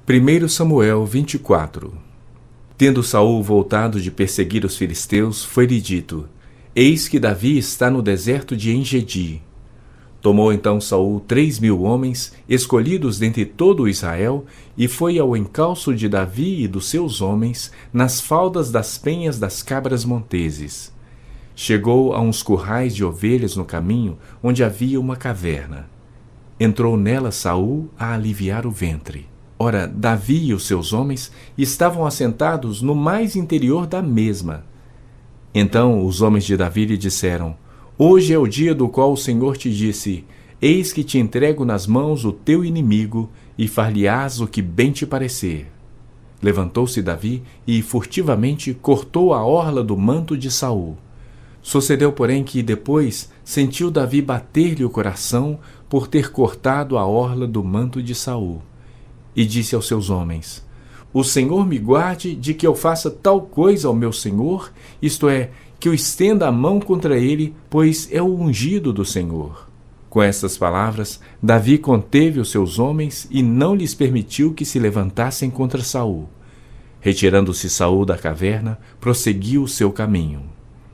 1 Samuel 24. Tendo Saul voltado de perseguir os filisteus, foi-lhe dito: Eis que Davi está no deserto de En-Gedi. Tomou então Saul 3.000 homens, escolhidos dentre todo o Israel, e foi ao encalço de Davi e dos seus homens, nas faldas das penhas das cabras monteses. Chegou a uns currais de ovelhas no caminho, onde havia uma caverna. Entrou nela Saul a aliviar o ventre. Ora, Davi e os seus homens estavam assentados no mais interior da mesma. Então os homens de Davi lhe disseram: Hoje é o dia do qual o Senhor te disse: Eis que te entrego nas mãos o teu inimigo, e far-lhe-ás o que bem te parecer. Levantou-se Davi e furtivamente cortou a orla do manto de Saul. Sucedeu, porém, que depois sentiu Davi bater-lhe o coração por ter cortado a orla do manto de Saul. E disse aos seus homens: O Senhor me guarde de que eu faça tal coisa ao meu senhor, isto é, que eu estenda a mão contra ele, pois é o ungido do Senhor. Com estas palavras, Davi conteve os seus homens e não lhes permitiu que se levantassem contra Saul. Retirando-se Saul da caverna, prosseguiu o seu caminho.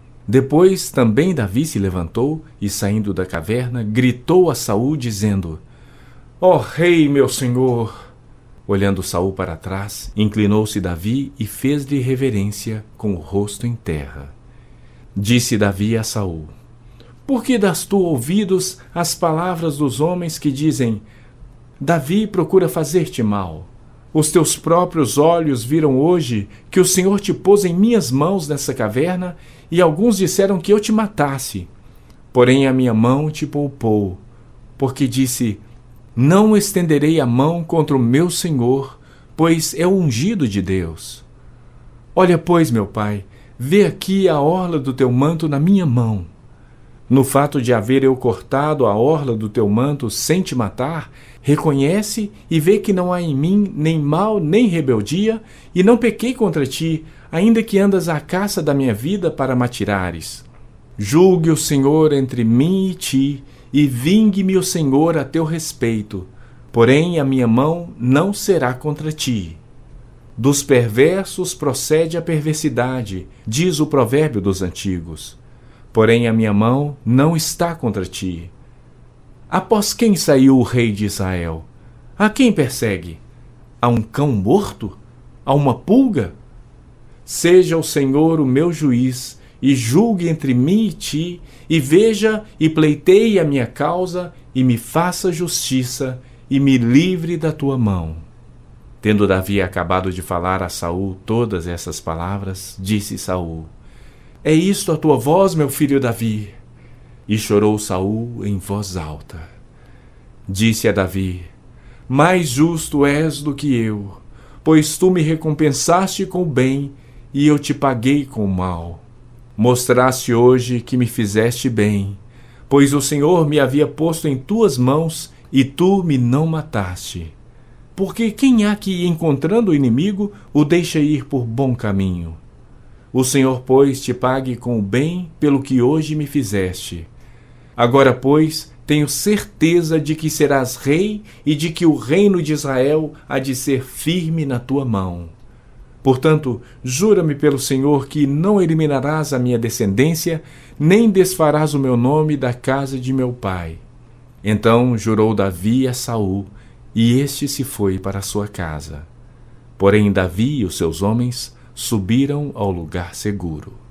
Depois também Davi se levantou e, saindo da caverna, gritou a Saul, dizendo: Ó rei, meu senhor! Olhando Saul para trás, inclinou-se Davi e fez-lhe reverência com o rosto em terra. Disse Davi a Saul: Por que das tu ouvidos às palavras dos homens que dizem: Davi procura fazer-te mal? Os teus próprios olhos viram hoje que o Senhor te pôs em minhas mãos nessa caverna, e alguns disseram que eu te matasse. Porém a minha mão te poupou, porque disse: Não estenderei a mão contra o meu Senhor, pois é o ungido de Deus. Olha, pois, meu pai, vê aqui a orla do teu manto na minha mão. No fato de haver eu cortado a orla do teu manto sem te matar, reconhece e vê que não há em mim nem mal nem rebeldia, e não pequei contra ti, ainda que andas à caça da minha vida para me atirares. Julgue o Senhor entre mim e ti, e vingue-me o Senhor a teu respeito, porém a minha mão não será contra ti. Dos perversos procede a perversidade, diz o provérbio dos antigos. Porém a minha mão não está contra ti. Após quem saiu o rei de Israel? A quem persegue? A um cão morto? A uma pulga? Seja o Senhor o meu juiz, e julgue entre mim e ti, e veja e pleiteie a minha causa, e me faça justiça, e me livre da tua mão. Tendo Davi acabado de falar a Saul todas essas palavras, disse Saul: É isto a tua voz, meu filho Davi? E chorou Saul em voz alta. Disse a Davi: Mais justo és do que eu, pois tu me recompensaste com o bem, e eu te paguei com o mal. Mostraste hoje que me fizeste bem, pois o Senhor me havia posto em tuas mãos, e tu me não mataste. Porque quem há que, encontrando o inimigo, o deixa ir por bom caminho? O Senhor, pois, te pague com o bem pelo que hoje me fizeste. Agora, pois, tenho certeza de que serás rei e de que o reino de Israel há de ser firme na tua mão. Portanto, jura-me pelo Senhor que não eliminarás a minha descendência, nem desfarás o meu nome da casa de meu pai. Então jurou Davi a Saul, e este se foi para a sua casa. Porém Davi e os seus homens subiram ao lugar seguro.